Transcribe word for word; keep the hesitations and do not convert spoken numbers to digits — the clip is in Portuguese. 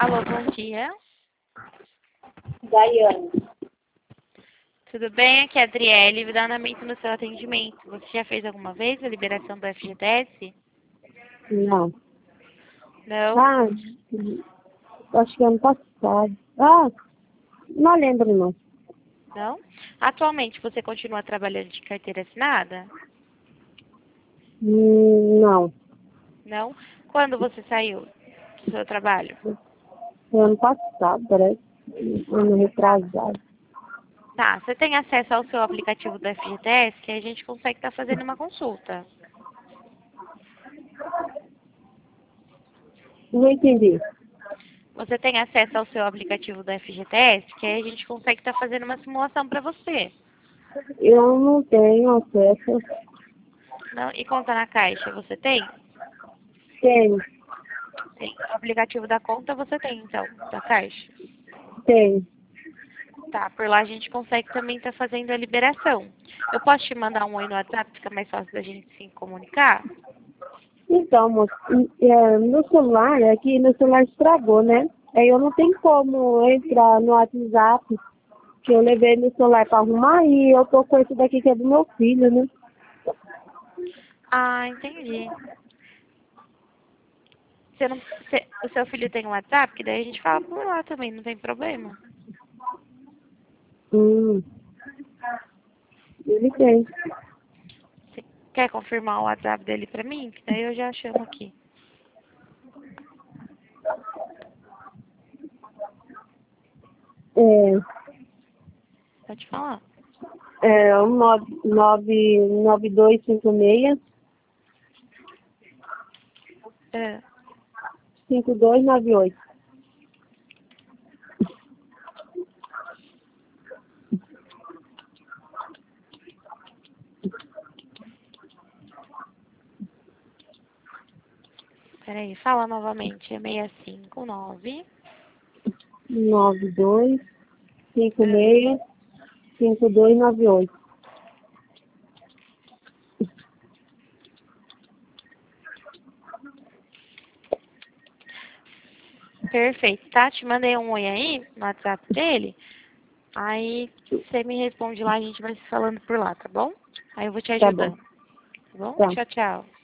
Alô, bom dia. Daiane. Tudo bem? Aqui é a Adriele, dando andamento no seu atendimento. Você já fez alguma vez a liberação do F G T S? Não. Não? Ah, acho que ano passado. Ah, não lembro não. Não? Atualmente, você continua trabalhando de carteira assinada? Hum, não. Não? Quando você saiu do seu trabalho? Foi ano passado, parece. Ano retrasado. Tá, você tem acesso ao seu aplicativo do F G T S, que a gente consegue estar fazendo uma consulta. Não entendi. Você tem acesso ao seu aplicativo do F G T S, que aí a gente consegue estar fazendo uma simulação para você. Eu não tenho acesso. Não? E conta na caixa, você tem? Tenho, Tem. O aplicativo da conta você tem, então, da caixa. tenho. Tá, por lá a gente consegue também estar fazendo a liberação. Eu posso te mandar um oi no WhatsApp, fica mais fácil da gente se comunicar? Então, moço, é, meu celular, aqui meu celular estragou, né? Aí eu não tenho como entrar no WhatsApp, que eu levei meu celular para arrumar e eu tô com esse daqui que é do meu filho, né? Ah, entendi. Você não, você- o seu filho tem um WhatsApp, que daí a gente fala por lá também, não tem problema. Hum, ele tem. Você quer confirmar o WhatsApp dele pra mim? Que daí eu já chamo aqui. É, Pode falar. é um nove, nove, nove dois cinco seis, É, cinco dois nove oito. peraí, fala novamente. É seis cinco nove. nove dois cinco É. seis, cinco dois nove oito. Perfeito, tá? Te mandei um oi aí no WhatsApp dele. Aí você me responde lá, a gente vai se falando por lá, tá bom? Aí eu vou te Tá bom. ajudando, tá bom? Tá. Tchau, tchau.